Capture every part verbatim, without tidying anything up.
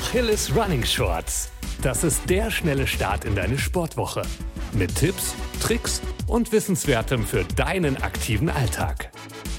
Achilles Running Shorts. Das ist der schnelle Start in deine Sportwoche. Mit Tipps, Tricks und Wissenswertem für deinen aktiven Alltag.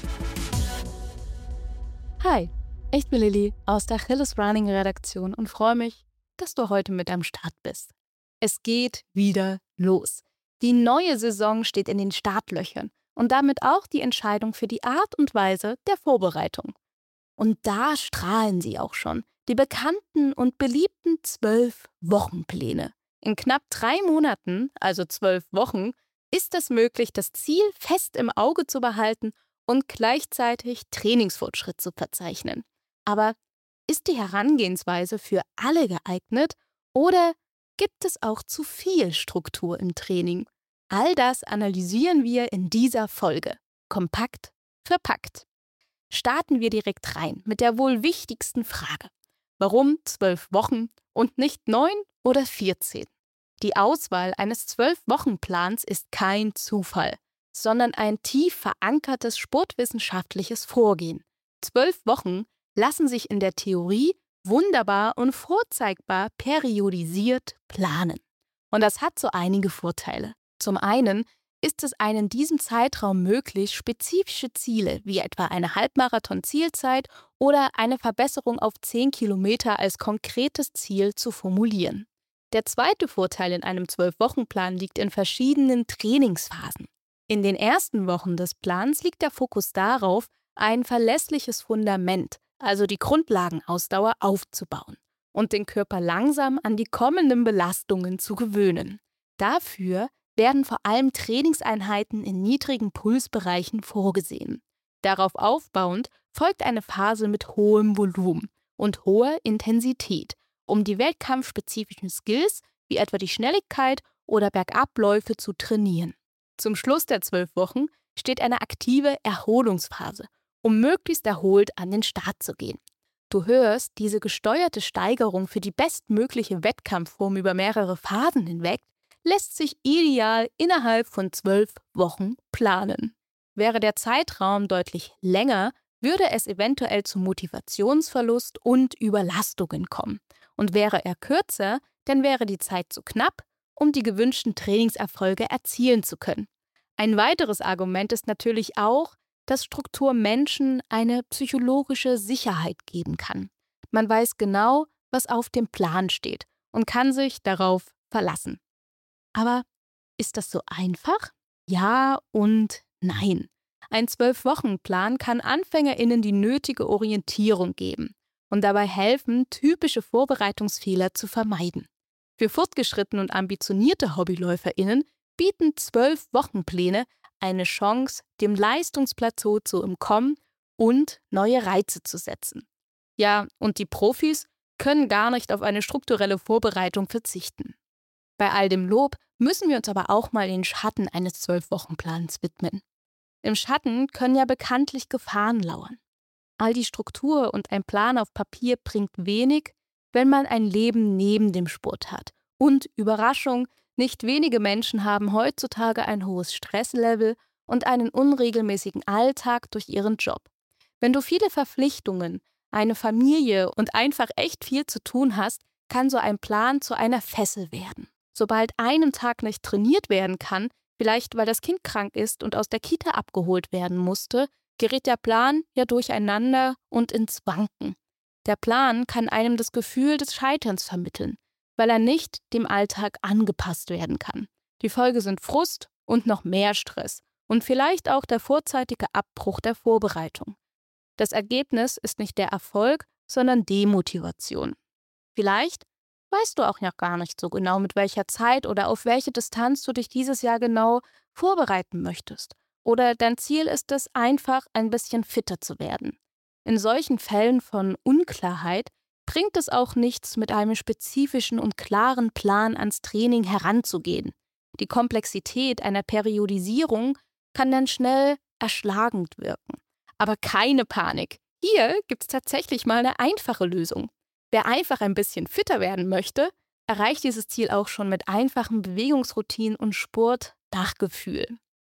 Hi, ich bin Lilly aus der Achilles Running Redaktion und freue mich, dass du heute mit am Start bist. Es geht wieder los. Die neue Saison steht in den Startlöchern und damit auch die Entscheidung für die Art und Weise der Vorbereitung. Und da strahlen sie auch schon, die bekannten und beliebten zwölf-Wochenpläne. In knapp drei Monaten, also zwölf Wochen, ist es möglich, das Ziel fest im Auge zu behalten und gleichzeitig Trainingsfortschritt zu verzeichnen. Aber ist die Herangehensweise für alle geeignet oder gibt es auch zu viel Struktur im Training? All das analysieren wir in dieser Folge. Kompakt verpackt. Starten wir direkt rein mit der wohl wichtigsten Frage. Warum zwölf Wochen und nicht neun oder vierzehn? Die Auswahl eines zwölf-Wochen-Plans ist kein Zufall, sondern ein tief verankertes sportwissenschaftliches Vorgehen. Zwölf Wochen lassen sich in der Theorie wunderbar und vorzeigbar periodisiert planen. Und das hat so einige Vorteile. Zum einen ist es einem in diesem Zeitraum möglich, spezifische Ziele wie etwa eine Halbmarathon-Zielzeit oder eine Verbesserung auf zehn Kilometer als konkretes Ziel zu formulieren. Der zweite Vorteil in einem zwölf-Wochen-Plan liegt in verschiedenen Trainingsphasen. In den ersten Wochen des Plans liegt der Fokus darauf, ein verlässliches Fundament, also die Grundlagenausdauer, aufzubauen und den Körper langsam an die kommenden Belastungen zu gewöhnen. Dafür werden vor allem Trainingseinheiten in niedrigen Pulsbereichen vorgesehen. Darauf aufbauend folgt eine Phase mit hohem Volumen und hoher Intensität, um die wettkampfspezifischen Skills wie etwa die Schnelligkeit oder Bergabläufe zu trainieren. Zum Schluss der zwölf Wochen steht eine aktive Erholungsphase, um möglichst erholt an den Start zu gehen. Du hörst, diese gesteuerte Steigerung für die bestmögliche Wettkampfform über mehrere Phasen hinweg lässt sich ideal innerhalb von zwölf Wochen planen. Wäre der Zeitraum deutlich länger, würde es eventuell zu Motivationsverlust und Überlastungen kommen. Und wäre er kürzer, dann wäre die Zeit zu knapp, um die gewünschten Trainingserfolge erzielen zu können. Ein weiteres Argument ist natürlich auch, dass Struktur Menschen eine psychologische Sicherheit geben kann. Man weiß genau, was auf dem Plan steht und kann sich darauf verlassen. Aber ist das so einfach? Ja und nein. Ein zwölf-Wochen-Plan kann AnfängerInnen die nötige Orientierung geben und dabei helfen, typische Vorbereitungsfehler zu vermeiden. Für fortgeschrittene und ambitionierte HobbyläuferInnen bieten zwölf-Wochen-Pläne eine Chance, dem Leistungsplateau zu entkommen und neue Reize zu setzen. Ja, und die Profis können gar nicht auf eine strukturelle Vorbereitung verzichten. Bei all dem Lob müssen wir uns aber auch mal den Schatten eines zwölf-Wochen-Plans widmen. Im Schatten können ja bekanntlich Gefahren lauern. All die Struktur und ein Plan auf Papier bringt wenig, wenn man ein Leben neben dem Sport hat. Und Überraschung, nicht wenige Menschen haben heutzutage ein hohes Stresslevel und einen unregelmäßigen Alltag durch ihren Job. Wenn du viele Verpflichtungen, eine Familie und einfach echt viel zu tun hast, kann so ein Plan zu einer Fessel werden. Sobald einen Tag nicht trainiert werden kann, vielleicht weil das Kind krank ist und aus der Kita abgeholt werden musste, gerät der Plan ja durcheinander und ins Wanken. Der Plan kann einem das Gefühl des Scheiterns vermitteln, weil er nicht dem Alltag angepasst werden kann. Die Folge sind Frust und noch mehr Stress und vielleicht auch der vorzeitige Abbruch der Vorbereitung. Das Ergebnis ist nicht der Erfolg, sondern Demotivation. Vielleicht weißt du auch noch gar nicht so genau, mit welcher Zeit oder auf welche Distanz du dich dieses Jahr genau vorbereiten möchtest. Oder dein Ziel ist es, einfach ein bisschen fitter zu werden. In solchen Fällen von Unklarheit bringt es auch nichts, mit einem spezifischen und klaren Plan ans Training heranzugehen. Die Komplexität einer Periodisierung kann dann schnell erschlagend wirken. Aber keine Panik. Hier gibt es tatsächlich mal eine einfache Lösung. Wer einfach ein bisschen fitter werden möchte, erreicht dieses Ziel auch schon mit einfachen Bewegungsroutinen und Sport nach Gefühl.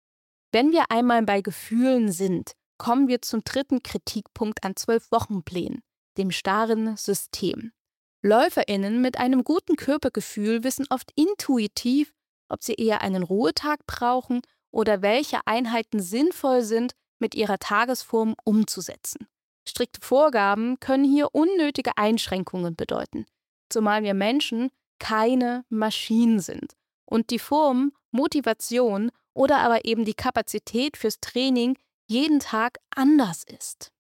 Wenn wir einmal bei Gefühlen sind, kommen wir zum dritten Kritikpunkt an zwölf-Wochen-Plänen, dem starren System. LäuferInnen mit einem guten Körpergefühl wissen oft intuitiv, ob sie eher einen Ruhetag brauchen oder welche Einheiten sinnvoll sind, mit ihrer Tagesform umzusetzen. Strikte Vorgaben können hier unnötige Einschränkungen bedeuten, zumal wir Menschen keine Maschinen sind und die Form, Motivation oder aber eben die Kapazität fürs Training jeden Tag anders ist.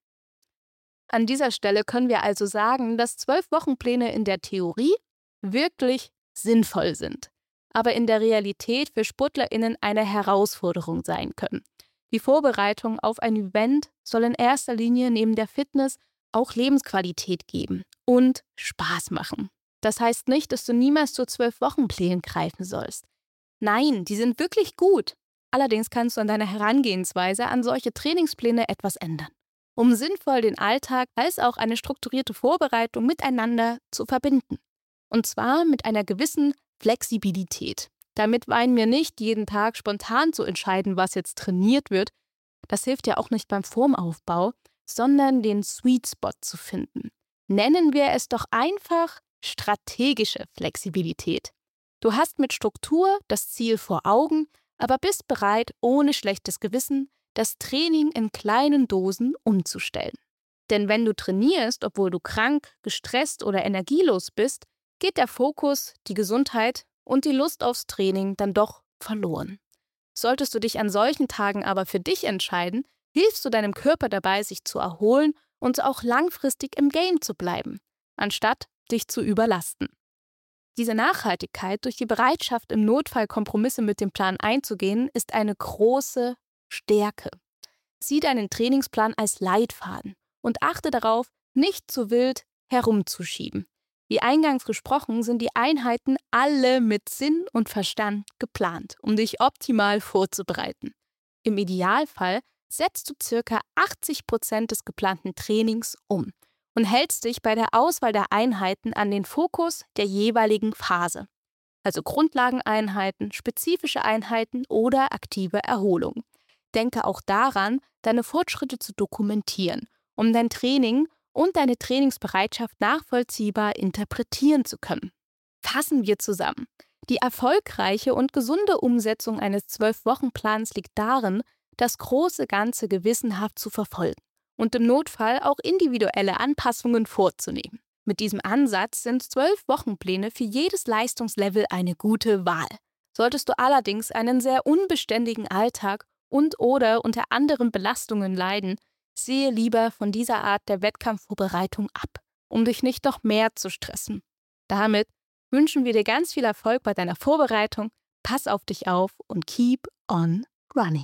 An dieser Stelle können wir also sagen, dass Zwölf-Wochenpläne in der Theorie wirklich sinnvoll sind, aber in der Realität für SportlerInnen eine Herausforderung sein können. Die Vorbereitung auf ein Event soll in erster Linie neben der Fitness auch Lebensqualität geben und Spaß machen. Das heißt nicht, dass du niemals zu Zwölf-Wochenplänen greifen sollst. Nein, die sind wirklich gut. Allerdings kannst du an deiner Herangehensweise an solche Trainingspläne etwas ändern, um sinnvoll den Alltag als auch eine strukturierte Vorbereitung miteinander zu verbinden. Und zwar mit einer gewissen Flexibilität. Damit meinen wir nicht, jeden Tag spontan zu entscheiden, was jetzt trainiert wird. Das hilft ja auch nicht beim Formaufbau, sondern den Sweet Spot zu finden. Nennen wir es doch einfach strategische Flexibilität. Du hast mit Struktur das Ziel vor Augen, aber bist bereit, ohne schlechtes Gewissen das Training in kleinen Dosen umzustellen. Denn wenn du trainierst, obwohl du krank, gestresst oder energielos bist, geht der Fokus, die Gesundheit und die Lust aufs Training dann doch verloren. Solltest du dich an solchen Tagen aber für dich entscheiden, hilfst du deinem Körper dabei, sich zu erholen und auch langfristig im Game zu bleiben, anstatt dich zu überlasten. Diese Nachhaltigkeit durch die Bereitschaft, im Notfall Kompromisse mit dem Plan einzugehen, ist eine große Stärke. Sieh deinen Trainingsplan als Leitfaden und achte darauf, nicht zu wild herumzuschieben. Wie eingangs gesprochen, sind die Einheiten alle mit Sinn und Verstand geplant, um dich optimal vorzubereiten. Im Idealfall setzt du ca. achtzig Prozent des geplanten Trainings um und hältst dich bei der Auswahl der Einheiten an den Fokus der jeweiligen Phase. Also Grundlageneinheiten, spezifische Einheiten oder aktive Erholung. Denke auch daran, deine Fortschritte zu dokumentieren, um dein Training und deine Trainingsbereitschaft nachvollziehbar interpretieren zu können. Fassen wir zusammen. Die erfolgreiche und gesunde Umsetzung eines Zwölf-Wochen-Plans liegt darin, das große Ganze gewissenhaft zu verfolgen und im Notfall auch individuelle Anpassungen vorzunehmen. Mit diesem Ansatz sind Zwölf-Wochenpläne für jedes Leistungslevel eine gute Wahl. Solltest du allerdings einen sehr unbeständigen Alltag und oder unter anderen Belastungen leiden, sehe lieber von dieser Art der Wettkampfvorbereitung ab, um dich nicht noch mehr zu stressen. Damit wünschen wir dir ganz viel Erfolg bei deiner Vorbereitung, pass auf dich auf und keep on running.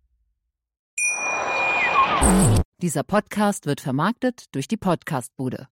Dieser Podcast wird vermarktet durch die Podcast-Bude.